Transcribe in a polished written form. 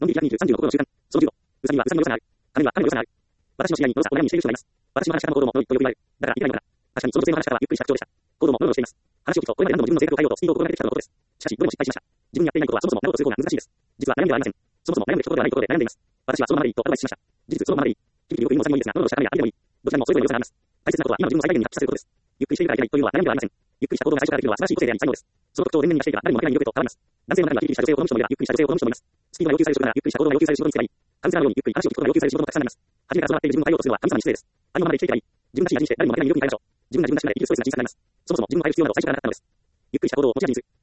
のんびり120、30の心の習慣。その15。うさぎはうさぎの良さがある。亀は亀の良さがある。私の視野にのろさを悩みにしている人がいます。私の話し方の行動も良いとよく言われる。だから言いたいのかな。確かにその女性の話し方はゆっくりした口調でした。行動もノロノロしています。話を聞くとこれまで何度も自分の性格を変えようとスピードを心がけてきたとのことです。しかしどれも失敗しました。自分にやっていないことはそもそもなろうとする方が難しいです。実は悩みではありません。そもそも悩むべきところではないところで悩んでいます。私はそのままでいいとアドバイスしました。事実そのままでいい。キビキビよく言うのもうさぎもいいですが、ノロノロした亀や相手でもいい。どちらにもそれぞれの良さがあります。大切なことは今の自分の最大限に発揮させることです。ゆっくりしているからいけないというのは悩みではありません。ゆっくりした行動が最初からできるのは素晴らしい個性であり才能です。その特徴を前面に出していけば誰も負けない魅力へと変わります。男性の中にはキビキビした女性を好む人もいればゆっくりした女性を好む人もいます。スピードが要求される仕事ならゆっくりした行動が要求される仕事にすればいい。カウンセラーのようにゆっくり話を聞くことが要求される仕事もたくさんあります。初めからそうなっている自分を変えようとするのは神様に失礼です。ありのままで生きていけばいい。自分らしい味にして誰にも負けない魅力に変えましょう。自分が自分らしくなれ生きるストレスが小さくなります。そもそも自分を変える必要など最初からなかったのです。ゆっくりした行動を持ち味にする。